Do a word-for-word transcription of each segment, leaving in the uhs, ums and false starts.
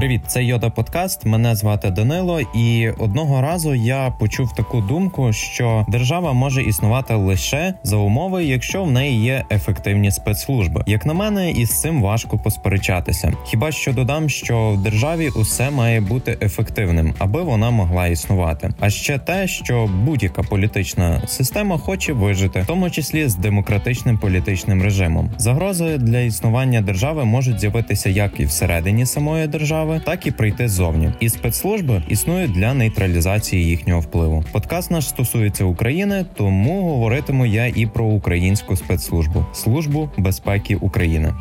Привіт, це Йода Подкаст, мене звати Данило, і одного разу я почув таку думку, що держава може існувати лише за умови, якщо в неї є ефективні спецслужби. Як на мене, із цим важко посперечатися. Хіба що додам, що в державі усе має бути ефективним, аби вона могла існувати. А ще те, що будь-яка політична система хоче вижити, в тому числі з демократичним політичним режимом. Загрози для існування держави можуть з'явитися як і всередині самої держави, так і прийти ззовні. І спецслужби існують для нейтралізації їхнього впливу. Подкаст наш стосується України, тому говоритиму я і про українську спецслужбу – Службу безпеки України.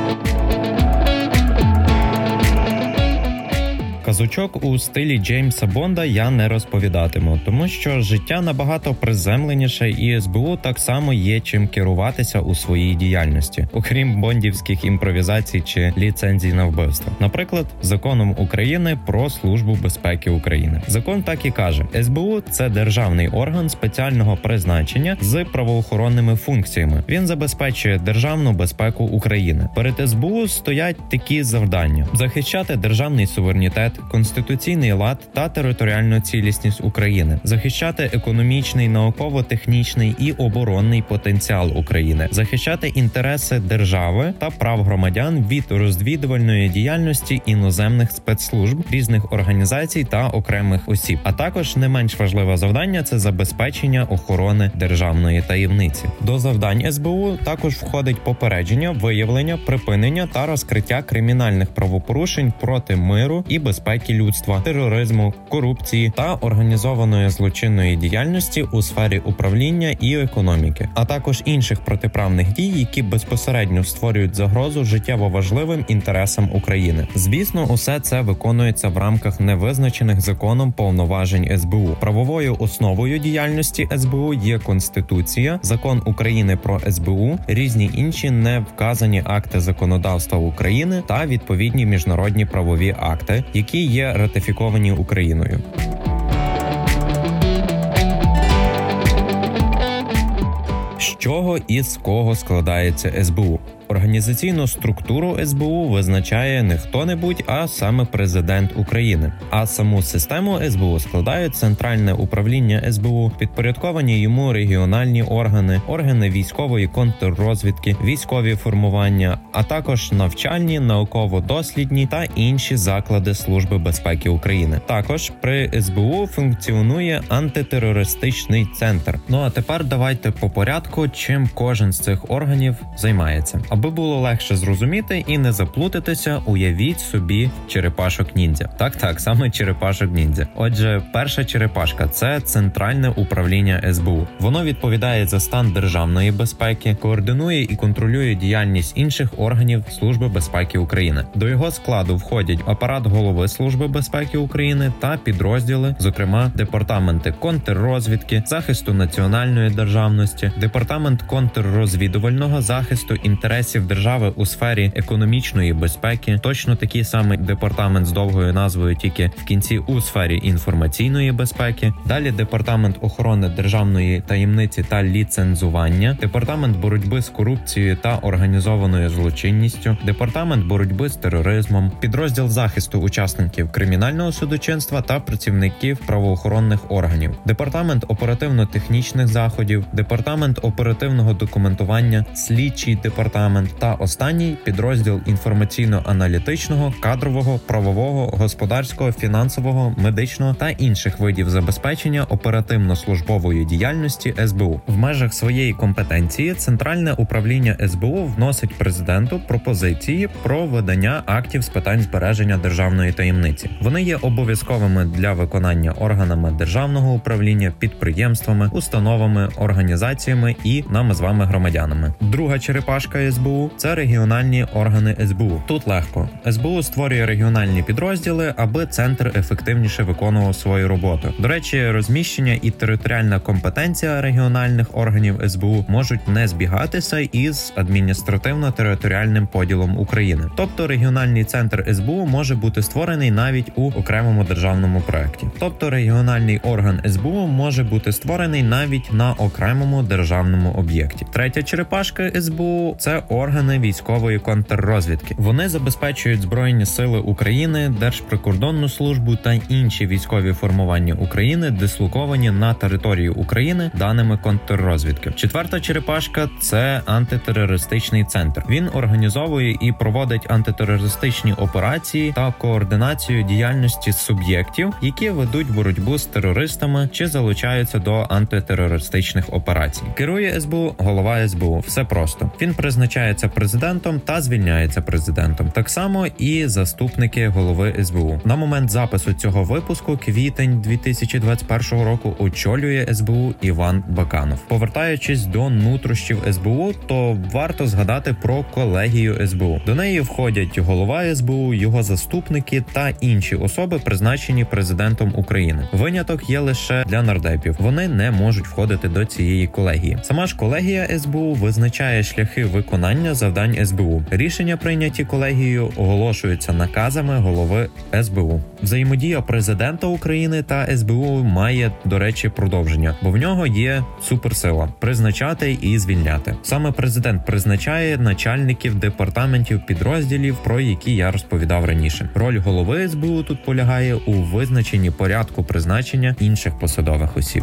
Казочок у стилі Джеймса Бонда я не розповідатиму, тому що життя набагато приземленіше, і ес бе у так само є чим керуватися у своїй діяльності, окрім бондівських імпровізацій чи ліцензій на вбивство. Наприклад, законом України про Службу безпеки України. Закон так і каже: ес бе у – це державний орган спеціального призначення з правоохоронними функціями. Він забезпечує державну безпеку України. Перед ес бе у стоять такі завдання: захищати державний суверенітет, конституційний лад та територіальну цілісність України, захищати економічний, науково-технічний і оборонний потенціал України, захищати інтереси держави та прав громадян від розвідувальної діяльності іноземних спецслужб, різних організацій та окремих осіб. А також не менш важливе завдання – це забезпечення охорони державної таємниці. До завдань ес бе у також входить попередження, виявлення, припинення та розкриття кримінальних правопорушень проти миру і безпеки людства, тероризму, корупції та організованої злочинної діяльності у сфері управління і економіки, а також інших протиправних дій, які безпосередньо створюють загрозу життєво важливим інтересам України. Звісно, усе це виконується в рамках невизначених законом повноважень ес бе у. Правовою основою діяльності ес бе у є Конституція, Закон України про ес бе у, різні інші не вказані акти законодавства України та відповідні міжнародні правові акти, які є ратифіковані Україною. З чого і з кого складається ес бе у? Організаційну структуру ес бе у визначає не хто-небудь, а саме президент України. А саму систему ес бе у складають Центральне управління ес бе у, підпорядковані йому регіональні органи, органи військової контррозвідки, військові формування, а також навчальні, науково-дослідні та інші заклади Служби безпеки України. Також при ес бе у функціонує антитерористичний центр. Ну а тепер давайте по порядку, чим кожен з цих органів займається. Аби було легше зрозуміти і не заплутатися, уявіть собі черепашок-ніндзя. Так-так, саме черепашок-ніндзя. Отже, перша черепашка – це Центральне управління ес бе у. Воно відповідає за стан державної безпеки, координує і контролює діяльність інших органів Служби безпеки України. До його складу входять апарат голови Служби безпеки України та підрозділи, зокрема, департаменти контррозвідки, захисту національної державності, департамент контррозвідувального захисту інтересів держави у сфері економічної безпеки, точно такий самий департамент з довгою назвою, тільки в кінці у сфері інформаційної безпеки, далі департамент охорони державної таємниці та ліцензування, департамент боротьби з корупцією та організованою злочинністю, департамент боротьби з тероризмом, підрозділ захисту учасників кримінального судочинства та працівників правоохоронних органів, департамент оперативно-технічних заходів, департамент оперативного документування, слідчий департамент та останній підрозділ інформаційно-аналітичного, кадрового, правового, господарського, фінансового, медичного та інших видів забезпечення оперативно-службової діяльності ес бе у. В межах своєї компетенції Центральне управління ес бе у вносить президенту пропозиції про видання актів з питань збереження державної таємниці. Вони є обов'язковими для виконання органами державного управління, підприємствами, установами, організаціями і нами з вами громадянами. Друга черепашка ес бе у – це регіональні органи ес бе у. Тут легко. ес бе у створює регіональні підрозділи, аби центр ефективніше виконував свою роботу. До речі, розміщення і територіальна компетенція регіональних органів ес бе у можуть не збігатися із адміністративно-територіальним поділом України. Тобто регіональний центр ес бе у може бути створений навіть у окремому державному проєкті. Тобто регіональний орган ес бе у може бути створений навіть на окремому державному об'єкті. Третя черепашка ес бе у – це органи військової контррозвідки. Вони забезпечують Збройні сили України, Держприкордонну службу та інші військові формування України, дислоковані на території України даними контррозвідки. Четверта черепашка – це антитерористичний центр. Він організовує і проводить антитерористичні операції та координацію діяльності суб'єктів, які ведуть боротьбу з терористами чи залучаються до антитерористичних операцій. Керує ес бе у голова ес бе у. Все просто. Він призначається президентом та звільняється президентом. Так само і заступники голови ес бе у. На момент запису цього випуску, квітень дві тисячі двадцять першого року, очолює ес бе у Іван Баканов. Повертаючись до нутрощів ес бе у, то варто згадати про колегію ес бе у. До неї входять голова ес бе у, його заступники та інші особи, призначені президентом України. Виняток є лише для нардепів. Вони не можуть входити до цієї колегії. Сама ж колегія ес бе у визначає шляхи виконання завдань ес бе у. Рішення, прийняті колегією, оголошуються наказами голови ес бе у. Взаємодія президента України та ес бе у має, до речі, продовження, бо в нього є суперсила – призначати і звільняти. Саме президент призначає начальників департаментів підрозділів, про які я розповідав раніше. Роль голови ес бе у тут полягає у визначенні порядку призначення інших посадових осіб.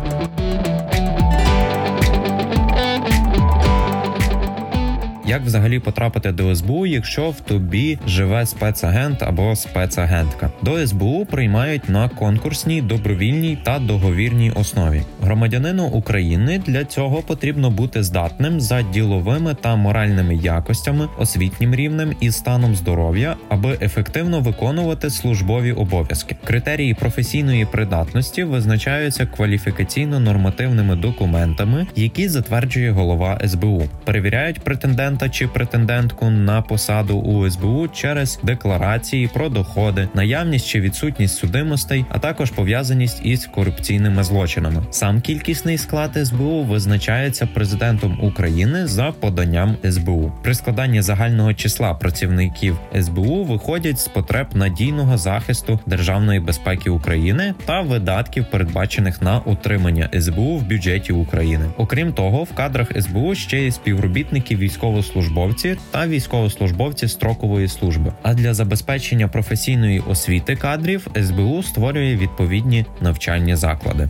Як взагалі потрапити до ес бе у, якщо в тобі живе спецагент або спецагентка? До ес бе у приймають на конкурсній, добровільній та договірній основі. Громадянину України для цього потрібно бути здатним за діловими та моральними якостями, освітнім рівнем і станом здоров'я, аби ефективно виконувати службові обов'язки. Критерії професійної придатності визначаються кваліфікаційно-нормативними документами, які затверджує голова ес бе у. Перевіряють претендента чи претендентку на посаду у ес бе у через декларації про доходи, наявність чи відсутність судимостей, а також пов'язаність із корупційними злочинами. Сам кількісний склад ес бе у визначається президентом України за поданням ес бе у. При складанні загального числа працівників ес бе у виходять з потреб надійного захисту державної безпеки України та видатків, передбачених на утримання ес бе у в бюджеті України. Окрім того, в кадрах ес бе у ще є співробітники військовослужбовців службовці та військовослужбовці строкової служби. А для забезпечення професійної освіти кадрів ес бе у створює відповідні навчальні заклади.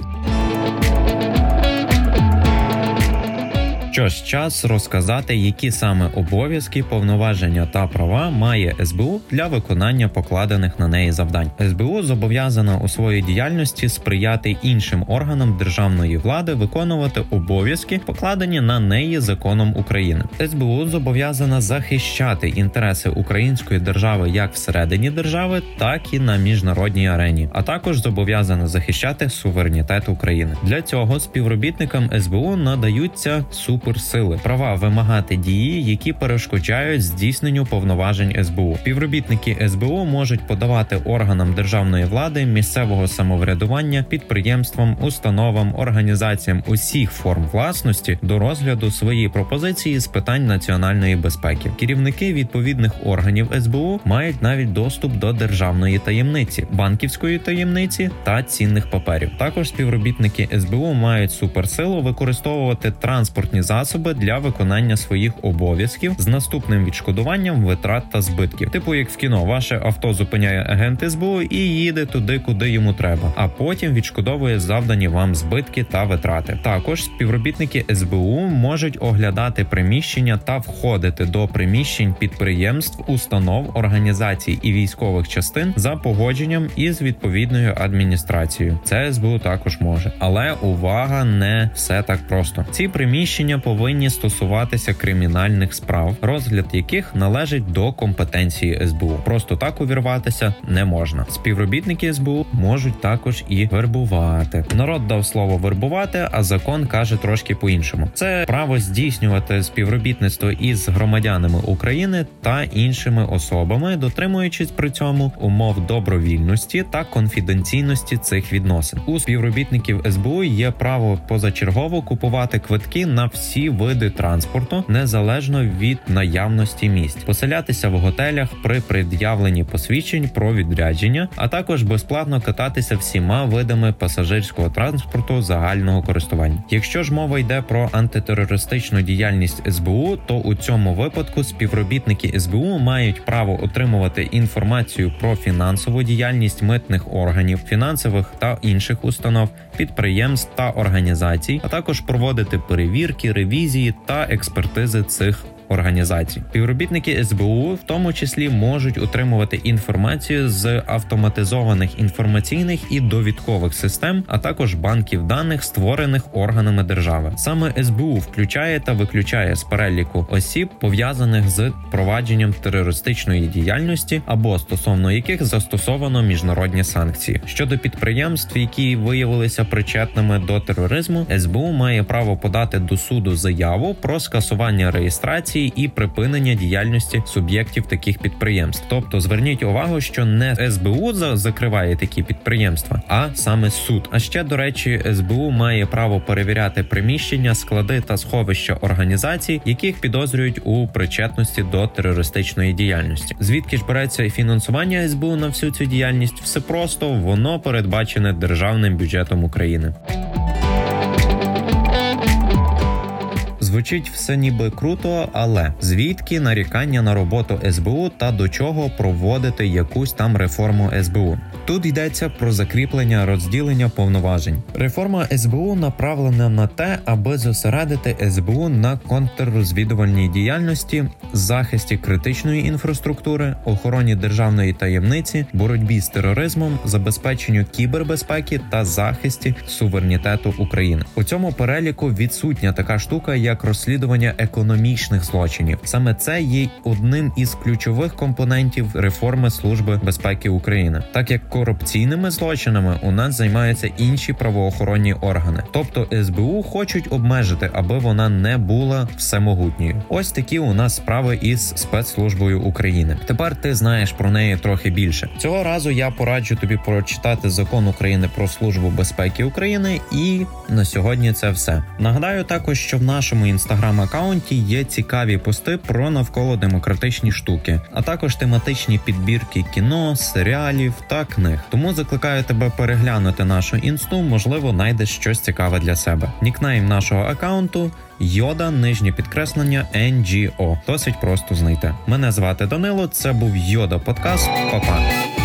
Що ж, час розказати, які саме обов'язки, повноваження та права має ес бе у для виконання покладених на неї завдань. ес бе у зобов'язана у своїй діяльності сприяти іншим органам державної влади виконувати обов'язки, покладені на неї законом України. ес бе у зобов'язана захищати інтереси української держави як всередині держави, так і на міжнародній арені, а також зобов'язана захищати суверенітет України. Для цього співробітникам ес бе у надаються суперсили, права вимагати дії, які перешкоджають здійсненню повноважень ес бе у. Співробітники ес бе у можуть подавати органам державної влади, місцевого самоврядування, підприємствам, установам, організаціям усіх форм власності до розгляду свої пропозиції з питань національної безпеки. Керівники відповідних органів ес бе у мають навіть доступ до державної таємниці, банківської таємниці та цінних паперів. Також співробітники ес бе у мають суперсилу використовувати транспортні засоби засоби для виконання своїх обов'язків з наступним відшкодуванням витрат та збитків. Типу як в кіно, ваше авто зупиняє агент ес бе у і їде туди, куди йому треба, а потім відшкодовує завдані вам збитки та витрати. Також співробітники ес бе у можуть оглядати приміщення та входити до приміщень підприємств, установ, організацій і військових частин за погодженням із відповідною адміністрацією. Це ес бе у також може. Але увага, не все так просто. Ці приміщення повинні стосуватися кримінальних справ, розгляд яких належить до компетенції ес бе у. Просто так увірватися не можна. Співробітники ес бе у можуть також і вербувати. Народ дав слово вербувати, а закон каже трошки по-іншому. Це право здійснювати співробітництво із громадянами України та іншими особами, дотримуючись при цьому умов добровільності та конфіденційності цих відносин. У співробітників ес бе у є право позачергово купувати квитки на всі усі види транспорту, незалежно від наявності місць, поселятися в готелях при пред'явленні посвідчень про відрядження, а також безплатно кататися всіма видами пасажирського транспорту загального користування. Якщо ж мова йде про антитерористичну діяльність ес бе у, то у цьому випадку співробітники ес бе у мають право отримувати інформацію про фінансову діяльність митних органів, фінансових та інших установ, підприємств та організацій, а також проводити перевірки, ревізії та експертизи цих організацій. Співробітники ес бе у в тому числі можуть отримувати інформацію з автоматизованих інформаційних і довідкових систем, а також банків даних, створених органами держави. Саме ес бе у включає та виключає з переліку осіб, пов'язаних з провадженням терористичної діяльності або стосовно яких застосовано міжнародні санкції. Щодо підприємств, які виявилися причетними до тероризму, ес бе у має право подати до суду заяву про скасування реєстрації і припинення діяльності суб'єктів таких підприємств. Тобто зверніть увагу, що не ес бе у закриває такі підприємства, а саме суд. А ще, до речі, ес бе у має право перевіряти приміщення, склади та сховища організацій, яких підозрюють у причетності до терористичної діяльності. Звідки ж береться фінансування ес бе у на всю цю діяльність? Все просто, воно передбачене державним бюджетом України. Звучить все ніби круто, але звідки нарікання на роботу ес бе у та до чого проводити якусь там реформу ес бе у? Тут йдеться про закріплення розділення повноважень. Реформа ес бе у направлена на те, аби зосередити ес бе у на контррозвідувальній діяльності, захисті критичної інфраструктури, охороні державної таємниці, боротьбі з тероризмом, забезпеченню кібербезпеки та захисті суверенітету України. У цьому переліку відсутня така штука, як розслідування економічних злочинів. Саме це є одним із ключових компонентів реформи Служби безпеки України. Так як корупційними злочинами у нас займаються інші правоохоронні органи. Тобто ес бе у хочуть обмежити, аби вона не була всемогутньою. Ось такі у нас справи із спецслужбою України. Тепер ти знаєш про неї трохи більше. Цього разу я пораджу тобі прочитати Закон України про Службу безпеки України, і на сьогодні це все. Нагадаю також, що в нашому інстаграм-аккаунті є цікаві пости про навколо демократичні штуки, а також тематичні підбірки кіно, серіалів та книг. Тому закликаю тебе переглянути нашу інсту, можливо, знайдеш щось цікаве для себе. Нікнейм нашого аккаунту Йода, нижнє підкреслення, ен джі о. Досить просто знайти. Мене звати Данило, це був Йода подкаст. Па-па.